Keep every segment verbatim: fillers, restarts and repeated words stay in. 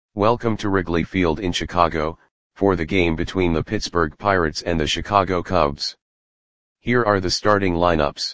Welcome to Wrigley Field in Chicago, for the game between the Pittsburgh Pirates and the Chicago Cubs. Here are the starting lineups.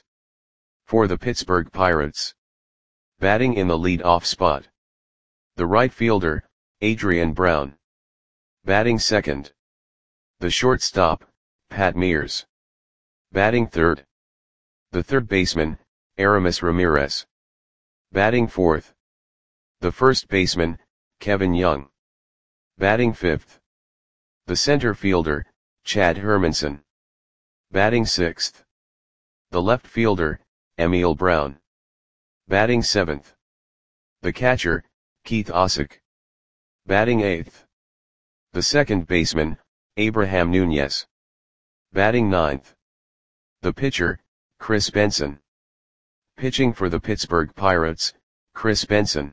For the Pittsburgh Pirates. Batting in the lead-off spot. The right fielder, Adrian Brown. Batting second. The shortstop, Pat Mears. Batting third. The third baseman, Aramis Ramirez. Batting fourth. The first baseman, Kevin Young. Batting fifth. The center fielder, Chad Hermanson. Batting sixth. The left fielder, Emil Brown. Batting seventh. The catcher, Keith Osick. Batting eighth. The second baseman, Abraham Nunez. Batting ninth. The pitcher, Chris Benson. Pitching for the Pittsburgh Pirates, Chris Benson.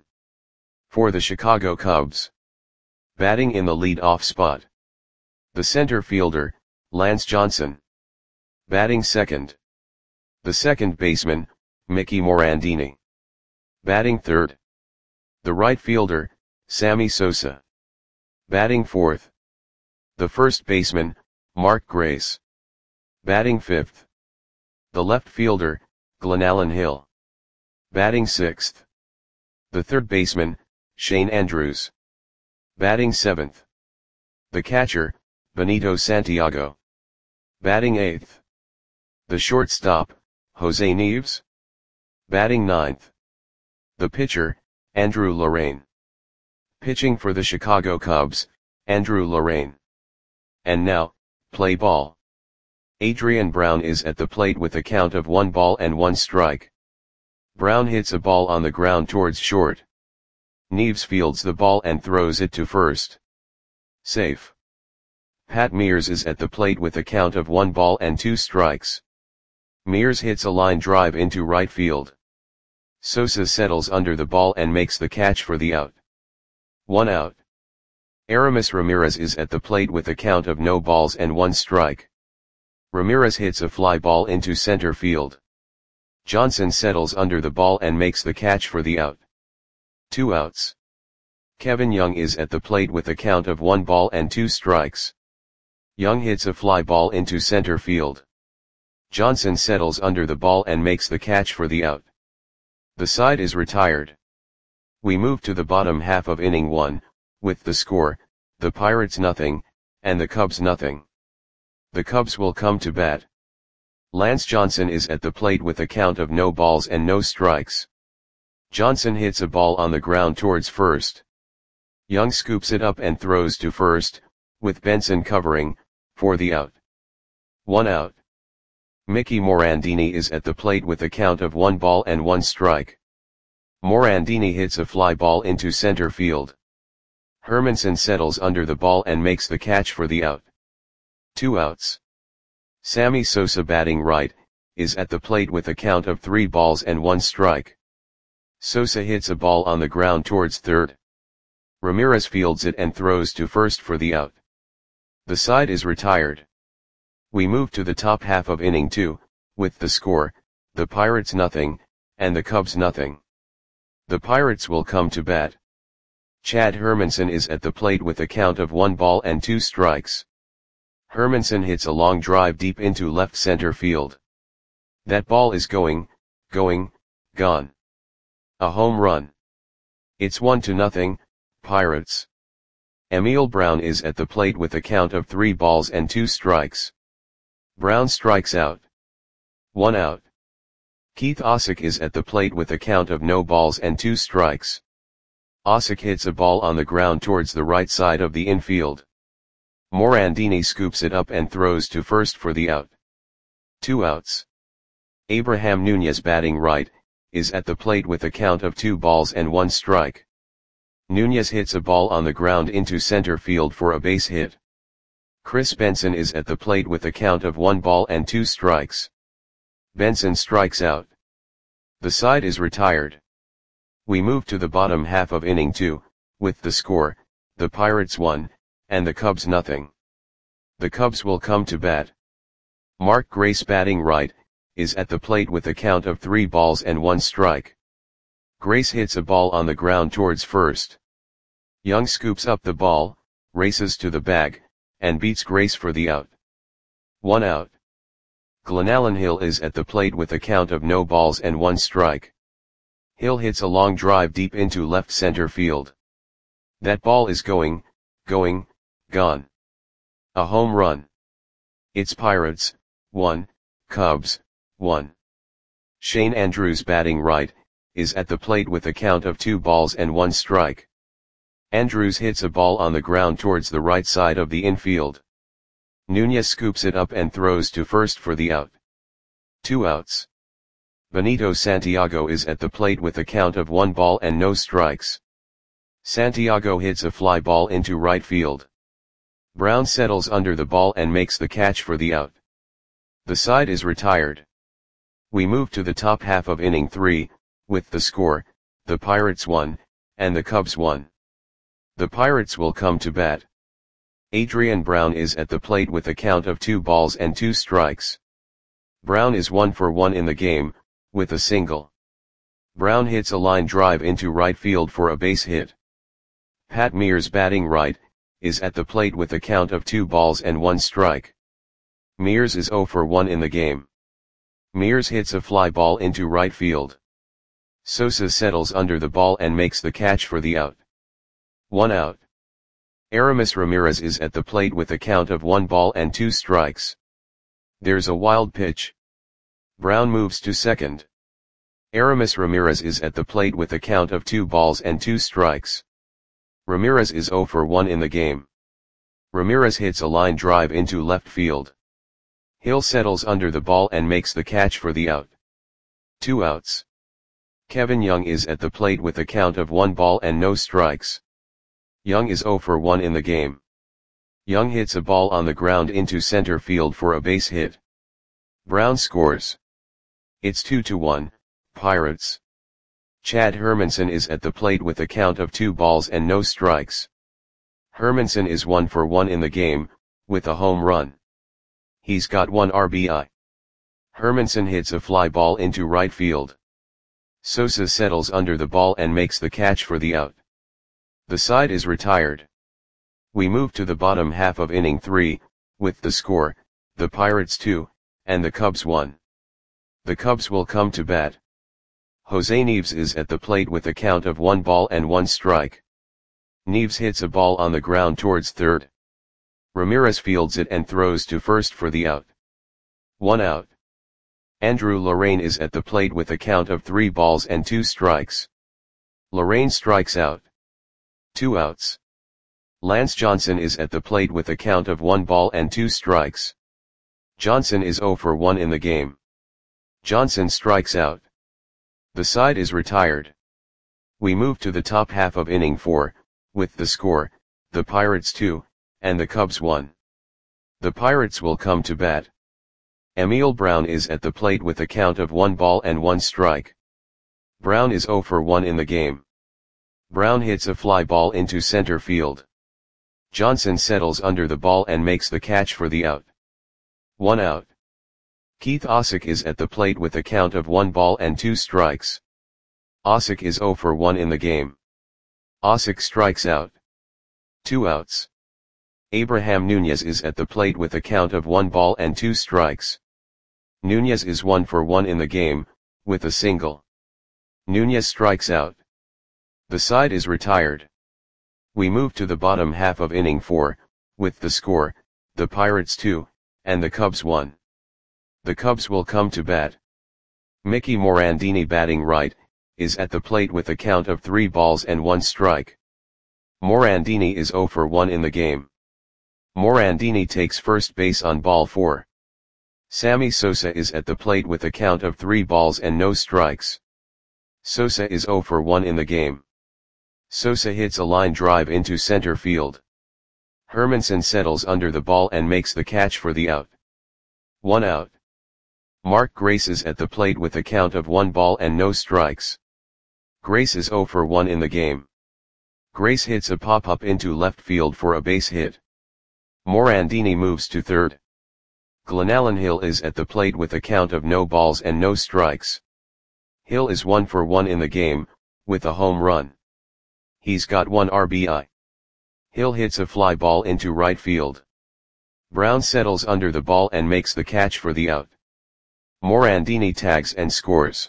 For the Chicago Cubs. Batting in the lead-off spot. The center fielder, Lance Johnson. Batting second. The second baseman, Mickey Morandini. Batting third. The right fielder, Sammy Sosa. Batting fourth. The first baseman, Mark Grace. Batting fifth. The left fielder, Glenallen Hill. Batting sixth. The third baseman, Shane Andrews. Batting seventh. The catcher, Benito Santiago. Batting eighth. The shortstop, Jose Nieves. Batting ninth. The pitcher, Andrew Lorraine. Pitching for the Chicago Cubs, Andrew Lorraine. And now, play ball. Adrian Brown is at the plate with a count of one ball and one strike. Brown hits a ball on the ground towards short. Nieves fields the ball and throws it to first. Safe. Pat Mears is at the plate with a count of one ball and two strikes. Mears hits a line drive into right field. Sosa settles under the ball and makes the catch for the out. One out. Aramis Ramirez is at the plate with a count of no balls and one strike. Ramirez hits a fly ball into center field. Johnson settles under the ball and makes the catch for the out. Two outs. Kevin Young is at the plate with a count of one ball and two strikes. Young hits a fly ball into center field. Johnson settles under the ball and makes the catch for the out. The side is retired. We move to the bottom half of inning one, with the score, the Pirates nothing, and the Cubs nothing. The Cubs will come to bat. Lance Johnson is at the plate with a count of no balls and no strikes. Johnson hits a ball on the ground towards first. Young scoops it up and throws to first, with Benson covering, for the out. One out. Mickey Morandini is at the plate with a count of one ball and one strike. Morandini hits a fly ball into center field. Hermanson settles under the ball and makes the catch for the out. Two outs. Sammy Sosa, batting right, is at the plate with a count of three balls and one strike. Sosa hits a ball on the ground towards third. Ramirez fields it and throws to first for the out. The side is retired. We move to the top half of inning two, with the score, the Pirates nothing, and the Cubs nothing. The Pirates will come to bat. Chad Hermanson is at the plate with a count of one ball and two strikes. Hermanson hits a long drive deep into left center field. That ball is going, going, gone. A home run. It's one to nothing, Pirates. Emil Brown is at the plate with a count of three balls and two strikes. Brown strikes out. One out. Keith Osick is at the plate with a count of no balls and two strikes. Osick hits a ball on the ground towards the right side of the infield. Morandini scoops it up and throws to first for the out. Two outs. Abraham Nunez, batting right, is at the plate with a count of two balls and one strike. Nunez hits a ball on the ground into center field for a base hit. Chris Benson is at the plate with a count of one ball and two strikes. Benson strikes out. The side is retired. We move to the bottom half of inning two, with the score, the Pirates one, and the Cubs nothing. The Cubs will come to bat. Mark Grace, batting right, is at the plate with a count of three balls and one strike. Grace hits a ball on the ground towards first. Young scoops up the ball, races to the bag, and beats Grace for the out. One out. Glenallen Hill is at the plate with a count of no balls and one strike. Hill hits a long drive deep into left center field. That ball is going, going, gone. A home run. It's Pirates, one, Cubs, one. Shane Andrews, batting right, is at the plate with a count of two balls and one strike. Andrews hits a ball on the ground towards the right side of the infield. Nunez scoops it up and throws to first for the out. Two outs. Benito Santiago is at the plate with a count of one ball and no strikes. Santiago hits a fly ball into right field. Brown settles under the ball and makes the catch for the out. The side is retired. We move to the top half of inning three, with the score, the Pirates one, and the Cubs one. The Pirates will come to bat. Adrian Brown is at the plate with a count of two balls and two strikes. Brown is one for one in the game, with a single. Brown hits a line drive into right field for a base hit. Pat Mears, batting right, is at the plate with a count of two balls and one strike. Mears is zero for one in the game. Mears hits a fly ball into right field. Sosa settles under the ball and makes the catch for the out. One out. Aramis Ramirez is at the plate with a count of one ball and two strikes. There's a wild pitch. Brown moves to second. Aramis Ramirez is at the plate with a count of two balls and two strikes. Ramirez is zero for one in the game. Ramirez hits a line drive into left field. Hill settles under the ball and makes the catch for the out. Two outs. Kevin Young is at the plate with a count of one ball and no strikes. Young is zero for one in the game. Young hits a ball on the ground into center field for a base hit. Brown scores. It's two to one, Pirates. Chad Hermanson is at the plate with a count of two balls and no strikes. Hermanson is one for one in the game, with a home run. He's got one R B I. Hermanson hits a fly ball into right field. Sosa settles under the ball and makes the catch for the out. The side is retired. We move to the bottom half of inning three, with the score, the Pirates two, and the Cubs one. The Cubs will come to bat. Jose Neves is at the plate with a count of one ball and one strike. Neves hits a ball on the ground towards third. Ramirez fields it and throws to first for the out. One out. Andrew Lorraine is at the plate with a count of three balls and two strikes. Lorraine strikes out. Two outs. Lance Johnson is at the plate with a count of one ball and two strikes. Johnson is zero for one in the game. Johnson strikes out. The side is retired. We move to the top half of inning four, with the score, the Pirates two, and the Cubs one. The Pirates will come to bat. Emil Brown is at the plate with a count of one ball and one strike. Brown is zero for one in the game. Brown hits a fly ball into center field. Johnson settles under the ball and makes the catch for the out. One out. Keith Osick is at the plate with a count of one ball and two strikes. Osick is zero for one in the game. Osick strikes out. Two outs. Abraham Nunez is at the plate with a count of one ball and two strikes. Nunez is one for one in the game, with a single. Nunez strikes out. The side is retired. We move to the bottom half of inning four, with the score, the Pirates two, and the Cubs one. The Cubs will come to bat. Mickey Morandini, batting right, is at the plate with a count of three balls and one strike. Morandini is zero for one in the game. Morandini takes first base on ball four. Sammy Sosa is at the plate with a count of three balls and no strikes. Sosa is zero for one in the game. Sosa hits a line drive into center field. Hermanson settles under the ball and makes the catch for the out. One out. Mark Grace is at the plate with a count of one ball and no strikes. Grace is zero for one in the game. Grace hits a pop-up into left field for a base hit. Morandini moves to third. Glenallen Hill is at the plate with a count of no balls and no strikes. Hill is one for one in the game, with a home run. He's got one R B I. Hill hits a fly ball into right field. Brown settles under the ball and makes the catch for the out. Morandini tags and scores.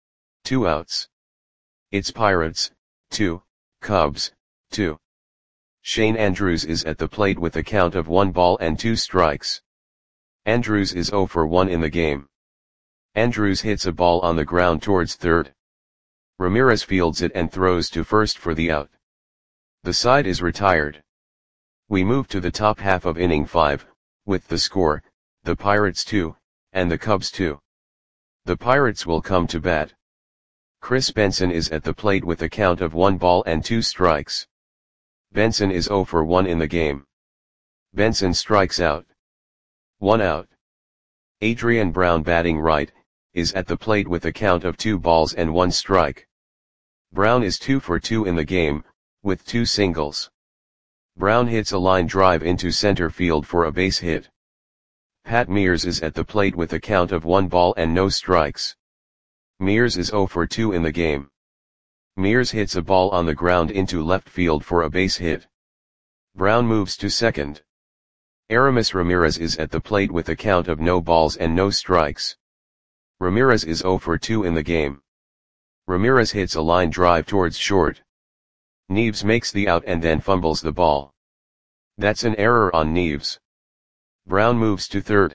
Two outs. It's Pirates, two, Cubs, two. Shane Andrews is at the plate with a count of one ball and two strikes. Andrews is oh for one in the game. Andrews hits a ball on the ground towards third. Ramirez fields it and throws to first for the out. The side is retired. We move to the top half of inning five, with the score, the Pirates two, and the Cubs two. The Pirates will come to bat. Chris Benson is at the plate with a count of one ball and two strikes. Benson is oh for one in the game. Benson strikes out. One out. Adrian Brown, batting right, is at the plate with a count of two balls and one strike. Brown is two for two in the game, with two singles. Brown hits a line drive into center field for a base hit. Pat Mears is at the plate with a count of one ball and no strikes. Mears is oh for two in the game. Mears hits a ball on the ground into left field for a base hit. Brown moves to second. Aramis Ramirez is at the plate with a count of no balls and no strikes. Ramirez is oh for two in the game. Ramirez hits a line drive towards short. Neves makes the out and then fumbles the ball. That's an error on Neves. Brown moves to third.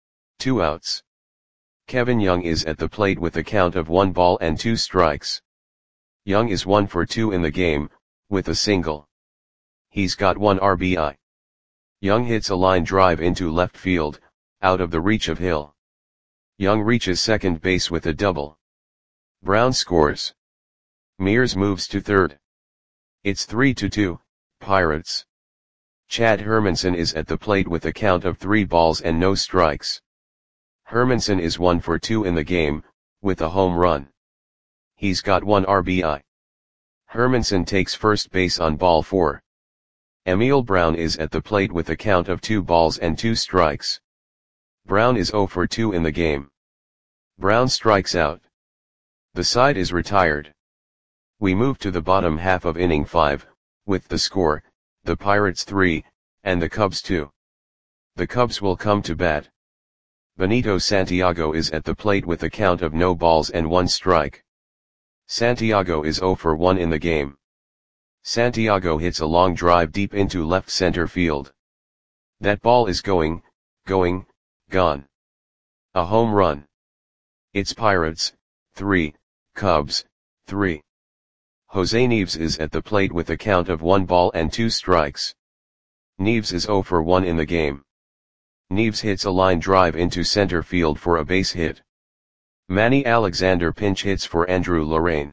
Two outs. Kevin Young is at the plate with a count of one ball and two strikes. Young is one for two in the game, with a single. He's got one R B I. Young hits a line drive into left field, out of the reach of Hill. Young reaches second base with a double. Brown scores. Mears moves to third. It's three to two, Pirates. Chad Hermanson is at the plate with a count of three balls and no strikes. Hermanson is one for two in the game, with a home run. He's got one R B I. Hermanson takes first base on ball four. Emil Brown is at the plate with a count of two balls and two strikes. Brown is oh for two in the game. Brown strikes out. The side is retired. We move to the bottom half of inning five, with the score, the Pirates three, and the Cubs two. The Cubs will come to bat. Benito Santiago is at the plate with a count of no balls and one strike. Santiago is oh for one in the game. Santiago hits a long drive deep into left center field. That ball is going, going, gone. A home run. It's Pirates, three, Cubs, three. Jose Neves is at the plate with a count of one ball and two strikes. Neves is oh for one in the game. Neves hits a line drive into center field for a base hit. Manny Alexander pinch hits for Andrew Lorraine.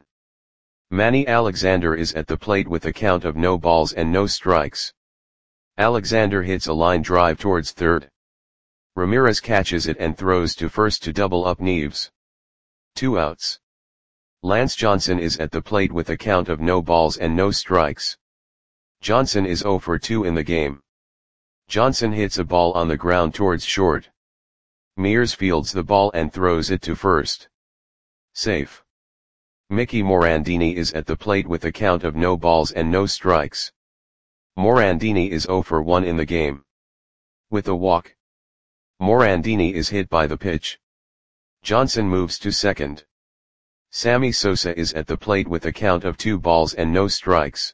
Manny Alexander is at the plate with a count of no balls and no strikes. Alexander hits a line drive towards third. Ramirez catches it and throws to first to double up Neves. Two outs. Lance Johnson is at the plate with a count of no balls and no strikes. Johnson is oh for two in the game. Johnson hits a ball on the ground towards short. Mears fields the ball and throws it to first. Safe. Mickey Morandini is at the plate with a count of no balls and no strikes. Morandini is oh for one in the game. With a walk. Morandini is hit by the pitch. Johnson moves to second. Sammy Sosa is at the plate with a count of two balls and no strikes.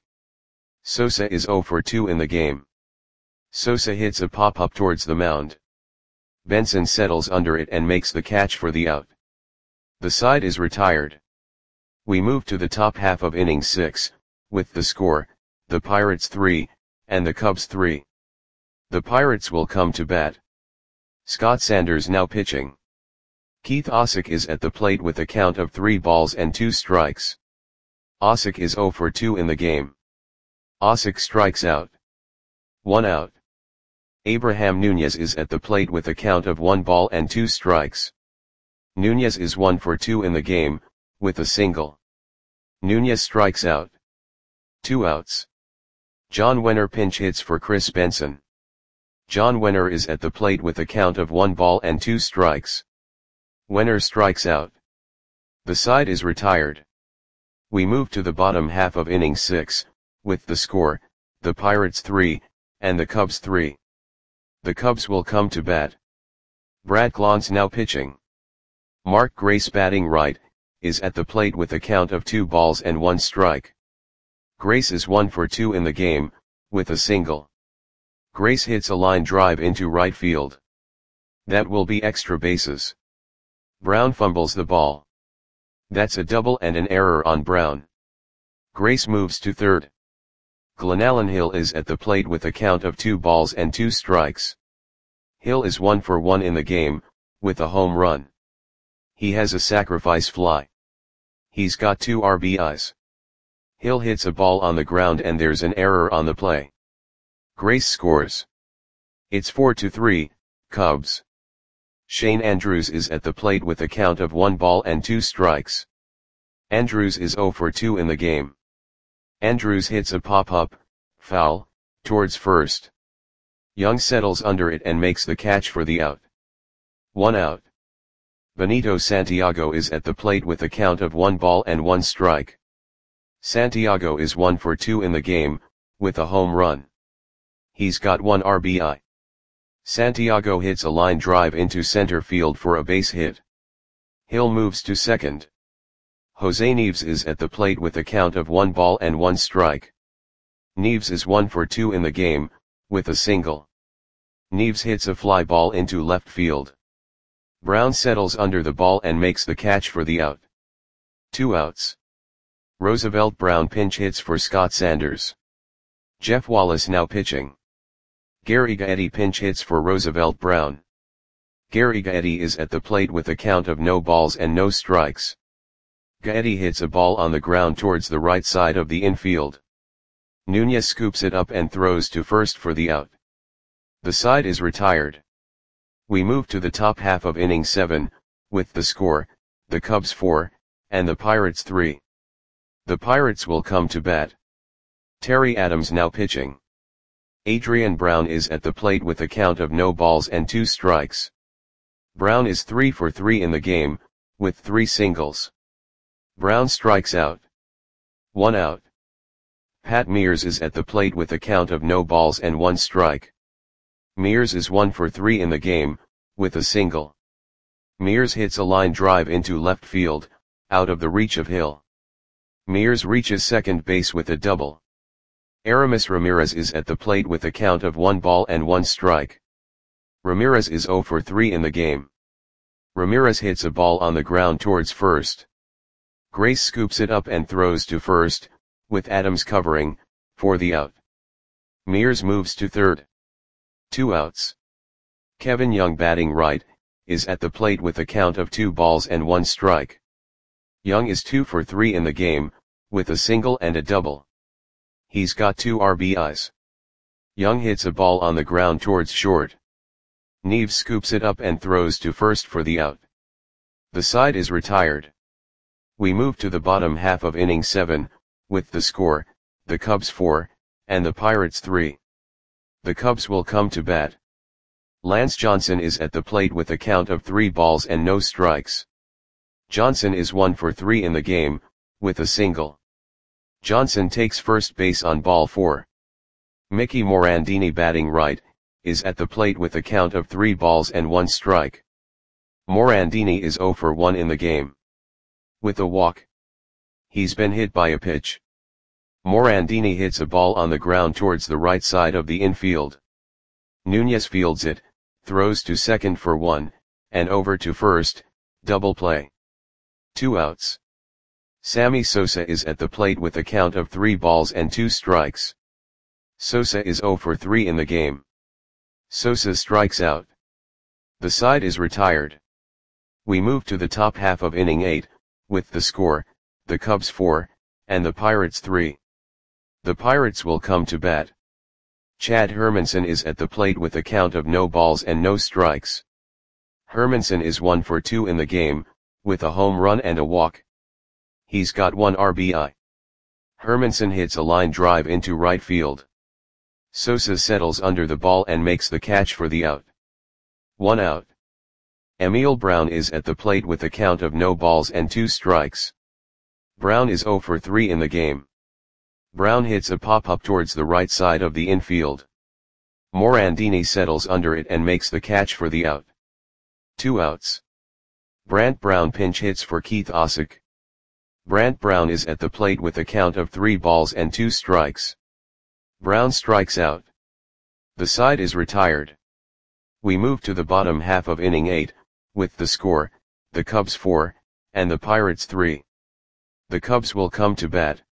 Sosa is oh for two in the game. Sosa hits a pop-up towards the mound. Benson settles under it and makes the catch for the out. The side is retired. We move to the top half of inning six, with the score, the Pirates three, and the Cubs three. The Pirates will come to bat. Scott Sanders now pitching. Keith Osick is at the plate with a count of three balls and two strikes. Osick is oh for two in the game. Osick strikes out. One out. Abraham Nunez is at the plate with a count of one ball and two strikes. Nunez is one for two in the game, with a single. Nunez strikes out. Two outs. John Wenner pinch hits for Chris Benson. John Wenner is at the plate with a count of one ball and two strikes. Wenner strikes out. The side is retired. We move to the bottom half of inning six, with the score, the Pirates three, and the Cubs three. The Cubs will come to bat. Brad Clontz now pitching. Mark Grace batting right, is at the plate with a count of two balls and one strike. Grace is one for two in the game, with a single. Grace hits a line drive into right field. That will be extra bases. Brown fumbles the ball. That's a double and an error on Brown. Grace moves to third. Glenallen Hill is at the plate with a count of two balls and two strikes. Hill is one for one in the game, with a home run. He has a sacrifice fly. He's got two R B Is. Hill hits a ball on the ground and there's an error on the play. Grace scores. It's four to three, Cubs. Shane Andrews is at the plate with a count of one ball and two strikes. Andrews is zero for two in the game. Andrews hits a pop-up, foul, towards first. Young settles under it and makes the catch for the out. One out. Benito Santiago is at the plate with a count of one ball and one strike. Santiago is one for two in the game, with a home run. He's got one R B I. Santiago hits a line drive into center field for a base hit. Hill moves to second. Jose Neves is at the plate with a count of one ball and one strike. Neves is one for two in the game, with a single. Neves hits a fly ball into left field. Brown settles under the ball and makes the catch for the out. Two outs. Roosevelt Brown pinch hits for Scott Sanders. Jeff Wallace now pitching. Gary Gaetti pinch hits for Roosevelt Brown. Gary Gaetti is at the plate with a count of no balls and no strikes. Gaetti hits a ball on the ground towards the right side of the infield. Nunez scoops it up and throws to first for the out. The side is retired. We move to the top half of inning seven, with the score, the Cubs four, and the Pirates three. The Pirates will come to bat. Terry Adams now pitching. Adrian Brown is at the plate with a count of no balls and two strikes. Brown is three for three in the game, with three singles. Brown strikes out. One out. Pat Mears is at the plate with a count of no balls and one strike. Mears is one for three in the game, with a single. Mears hits a line drive into left field, out of the reach of Hill. Mears reaches second base with a double. Aramis Ramirez is at the plate with a count of one ball and one strike. Ramirez is zero for three in the game. Ramirez hits a ball on the ground towards first. Grace scoops it up and throws to first, with Adams covering, for the out. Mears moves to third. Two outs. Kevin Young batting right, is at the plate with a count of two balls and one strike. Young is two for three in the game, with a single and a double. He's got two R B Is. Young hits a ball on the ground towards short. Neves scoops it up and throws to first for the out. The side is retired. We move to the bottom half of inning seven, with the score, the Cubs four, and the Pirates three. The Cubs will come to bat. Lance Johnson is at the plate with a count of three balls and no strikes. Johnson is one for three in the game, with a single. Johnson takes first base on ball four. Mickey Morandini batting right, is at the plate with a count of three balls and one strike. Morandini is zero for one in the game. With a walk. He's been hit by a pitch. Morandini hits a ball on the ground towards the right side of the infield. Nunez fields it, throws to second for one, and over to first, double play. Two outs. Sammy Sosa is at the plate with a count of three balls and two strikes. Sosa is zero for three in the game. Sosa strikes out. The side is retired. We move to the top half of inning eight, with the score, the Cubs four, and the Pirates three. The Pirates will come to bat. Chad Hermanson is at the plate with a count of no balls and no strikes. Hermanson is one for two in the game, with a home run and a walk. He's got one R B I. Hermanson hits a line drive into right field. Sosa settles under the ball and makes the catch for the out. One out. Emil Brown is at the plate with a count of no balls and two strikes. Brown is zero for three in the game. Brown hits a pop-up towards the right side of the infield. Morandini settles under it and makes the catch for the out. Two outs. Brant Brown pinch hits for Keith Osick. Brant Brown is at the plate with a count of three balls and two strikes. Brown strikes out. The side is retired. We move to the bottom half of inning eight, with the score, the Cubs four, and the Pirates three. The Cubs will come to bat.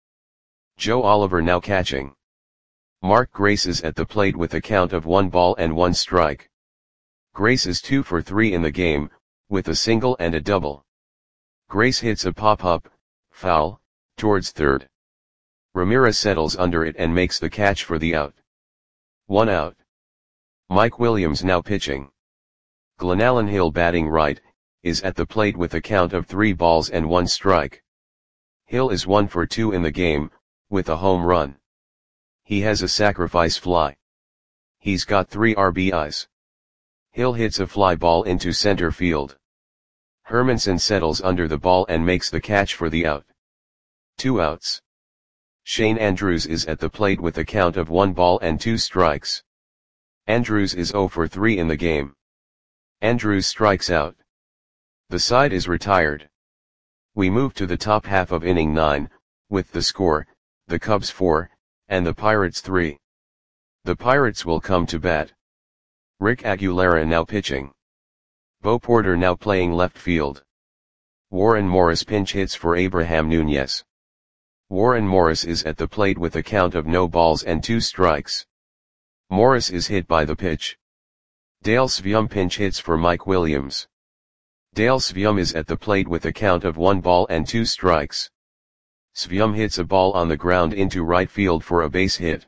Joe Oliver now catching. Mark Grace is at the plate with a count of one ball and one strike. Grace is two for three in the game, with a single and a double. Grace hits a pop-up, foul, towards third. Ramirez settles under it and makes the catch for the out. One out. Mike Williams now pitching. Glenallen Hill batting right, is at the plate with a count of three balls and one strike. Hill is one for two in the game, with a home run. He has a sacrifice fly. He's got three R B Is. Hill hits a fly ball into center field. Hermanson settles under the ball and makes the catch for the out. Two outs. Shane Andrews is at the plate with a count of one ball and two strikes. Andrews is zero for three in the game. Andrews strikes out. The side is retired. We move to the top half of inning nine, with the score, the Cubs four, and the Pirates three. The Pirates will come to bat. Rick Aguilera now pitching. Bo Porter now playing left field. Warren Morris pinch hits for Abraham Nunez. Warren Morris is at the plate with a count of no balls and two strikes. Morris is hit by the pitch. Dale Svium pinch hits for Mike Williams. Dale Svium is at the plate with a count of one ball and two strikes. Svium hits a ball on the ground into right field for a base hit.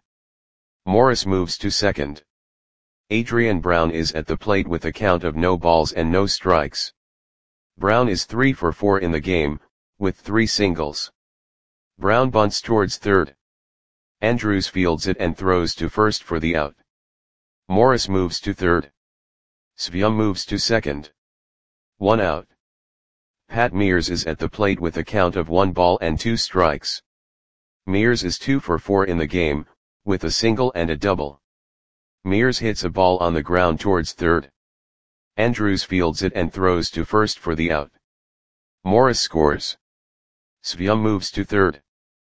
Morris moves to second. Adrian Brown is at the plate with a count of no balls and no strikes. Brown is three for four in the game, with three singles. Brown bunts towards third. Andrews fields it and throws to first for the out. Morris moves to third. Svium moves to second. One out. Pat Mears is at the plate with a count of one ball and two strikes. Mears is two for four in the game, with a single and a double. Mears hits a ball on the ground towards third. Andrews fields it and throws to first for the out. Morris scores. Svium moves to third.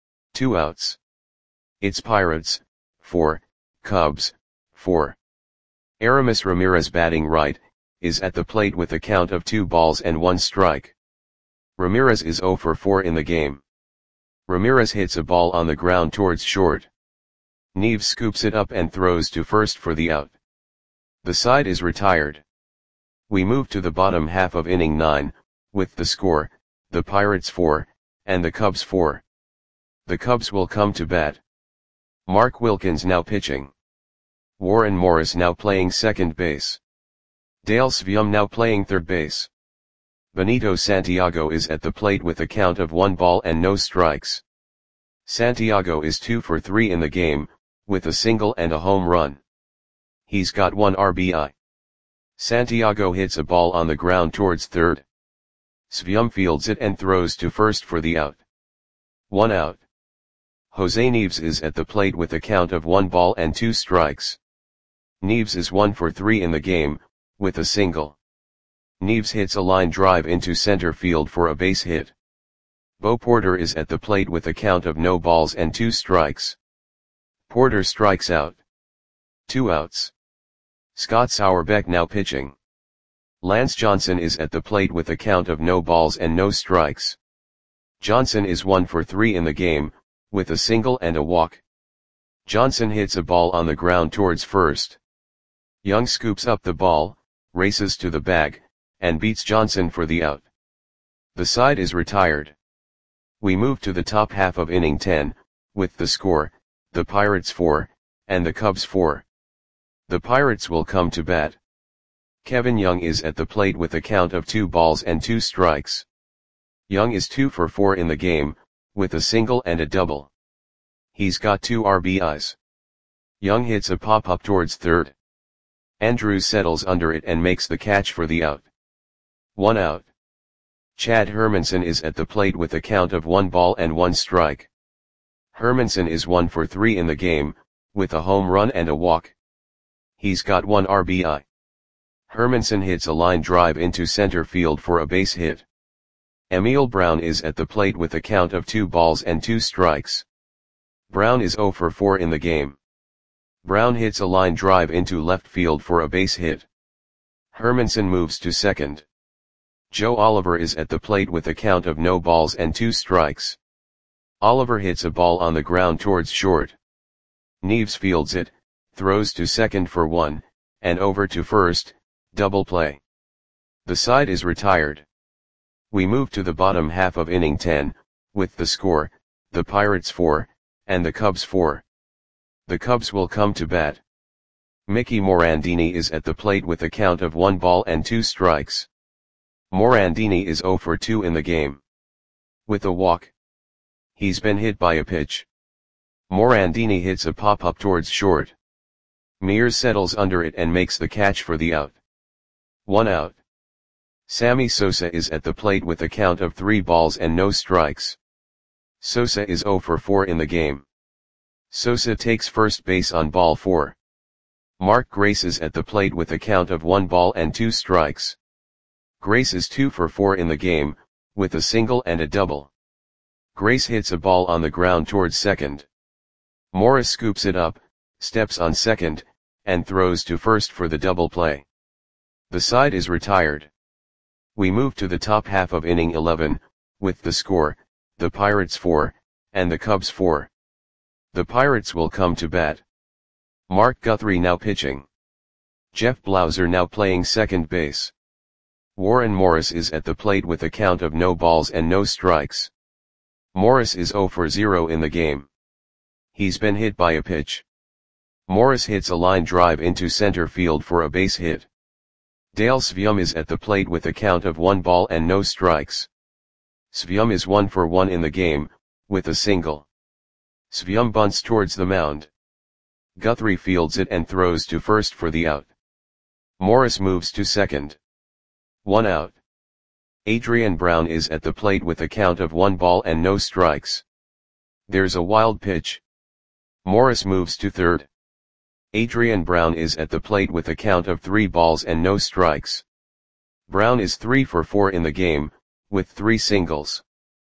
Two outs. It's Pirates, four, Cubs, four. Aramis Ramirez batting right, is at the plate with a count of two balls and one strike. Ramirez is zero for four in the game. Ramirez hits a ball on the ground towards short. Neves scoops it up and throws to first for the out. The side is retired. We move to the bottom half of inning nine, with the score, the Pirates four, and the Cubs four. The Cubs will come to bat. Mark Wilkins now pitching. Warren Morris now playing second base. Dale Svium now playing third base. Benito Santiago is at the plate with a count of one ball and no strikes. Santiago is two for three in the game, with a single and a home run. He's got one R B I. Santiago hits a ball on the ground towards third. Svium fields it and throws to first for the out. One out. Jose Neves is at the plate with a count of one ball and two strikes. Neves is one for three in the game, with a single. Neves hits a line drive into center field for a base hit. Bo Porter is at the plate with a count of no balls and two strikes. Porter strikes out. Two outs. Scott Sauerbeck now pitching. Lance Johnson is at the plate with a count of no balls and no strikes. Johnson is one for three in the game, with a single and a walk. Johnson hits a ball on the ground towards first. Young scoops up the ball, races to the bag, and beats Johnson for the out. The side is retired. We move to the top half of inning ten, with the score, the Pirates four, and the Cubs four. The Pirates will come to bat. Kevin Young is at the plate with a count of two balls and two strikes. Young is two for four in the game, with a single and a double. He's got two R B Is. Young hits a pop-up towards third. Andrews settles under it and makes the catch for the out. One out. Chad Hermanson is at the plate with a count of one ball and one strike. Hermanson is one for three in the game, with a home run and a walk. He's got one R B I. Hermanson hits a line drive into center field for a base hit. Emil Brown is at the plate with a count of two balls and two strikes. Brown is zero for four in the game. Brown hits a line drive into left field for a base hit. Hermanson moves to second. Joe Oliver is at the plate with a count of no balls and two strikes. Oliver hits a ball on the ground towards short. Neves fields it, throws to second for one, and over to first, double play. The side is retired. We move to the bottom half of inning ten, with the score, the Pirates four, and the Cubs four. The Cubs will come to bat. Mickey Morandini is at the plate with a count of one ball and two strikes. Morandini is zero for two in the game. With a walk. He's been hit by a pitch. Morandini hits a pop-up towards short. Mears settles under it and makes the catch for the out. One out. Sammy Sosa is at the plate with a count of three balls and no strikes. Sosa is zero for four in the game. Sosa takes first base on ball four. Mark Grace is at the plate with a count of one ball and two strikes. Grace is two for four in the game, with a single and a double. Grace hits a ball on the ground towards second. Morris scoops it up, steps on second, and throws to first for the double play. The side is retired. We move to the top half of inning eleven, with the score, the Pirates four, and the Cubs four. The Pirates will come to bat. Mark Guthrie now pitching. Jeff Blauser now playing second base. Warren Morris is at the plate with a count of no balls and no strikes. Morris is zero for zero in the game. He's been hit by a pitch. Morris hits a line drive into center field for a base hit. Dale Svium is at the plate with a count of one ball and no strikes. Svium is one for one in the game, with a single. Svium bunts towards the mound. Guthrie fields it and throws to first for the out. Morris moves to second. One out. Adrian Brown is at the plate with a count of one ball and no strikes. There's a wild pitch. Morris moves to third. Adrian Brown is at the plate with a count of three balls and no strikes. Brown is three for four in the game, with three singles.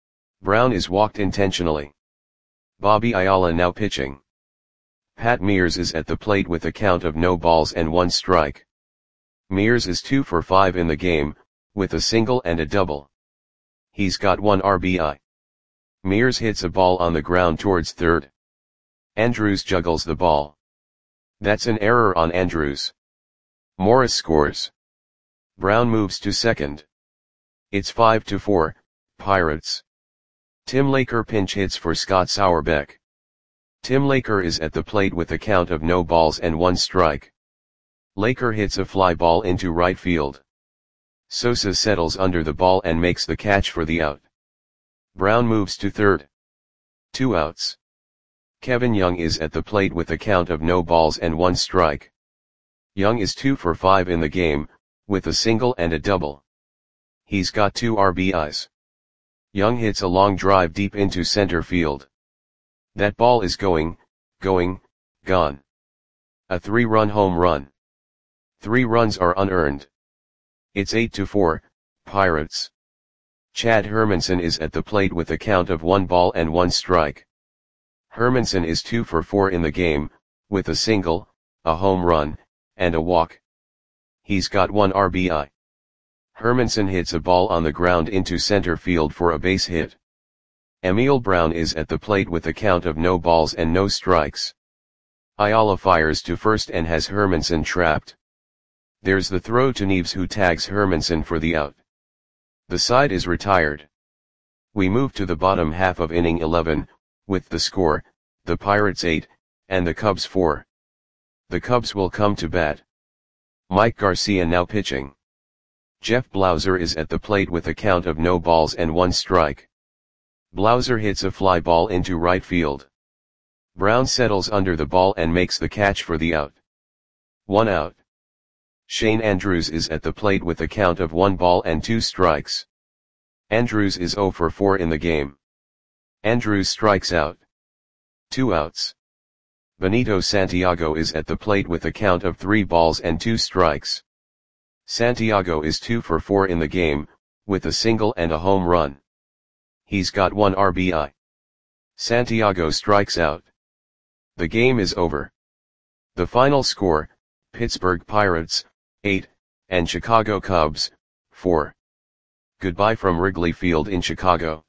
Brown is walked intentionally. Bobby Ayala now pitching. Pat Mears is at the plate with a count of no balls and one strike. Mears is two for five in the game, with a single and a double. He's got one R B I. Mears hits a ball on the ground towards third. Andrews juggles the ball. That's an error on Andrews. Morris scores. Brown moves to second. It's five to four, Pirates. Tim Laker pinch hits for Scott Sauerbeck. Tim Laker is at the plate with a count of no balls and one strike. Laker hits a fly ball into right field. Sosa settles under the ball and makes the catch for the out. Brown moves to third. Two outs. Kevin Young is at the plate with a count of no balls and one strike. Young is two for five in the game, with a single and a double. He's got two R B Is. Young hits a long drive deep into center field. That ball is going, going, gone. A three-run home run. Three runs are unearned. It's eight to four, Pirates. Chad Hermanson is at the plate with a count of one ball and one strike. Hermanson is two for four in the game, with a single, a home run, and a walk. He's got one R B I. Hermanson hits a ball on the ground into center field for a base hit. Emil Brown is at the plate with a count of no balls and no strikes. Ayala fires to first and has Hermanson trapped. There's the throw to Neves, who tags Hermanson for the out. The side is retired. We move to the bottom half of inning eleven, with the score, the Pirates eight, and the Cubs four. The Cubs will come to bat. Mike Garcia now pitching. Jeff Blauser is at the plate with a count of no balls and one strike. Blauser hits a fly ball into right field. Brown settles under the ball and makes the catch for the out. One out. Shane Andrews is at the plate with a count of one ball and two strikes. Andrews is zero for four in the game. Andrews strikes out. Two outs. Benito Santiago is at the plate with a count of three balls and two strikes. Santiago is two for four in the game, with a single and a home run. He's got one R B I. Santiago strikes out. The game is over. The final score, Pittsburgh Pirates, eight, and Chicago Cubs, four. Goodbye from Wrigley Field in Chicago.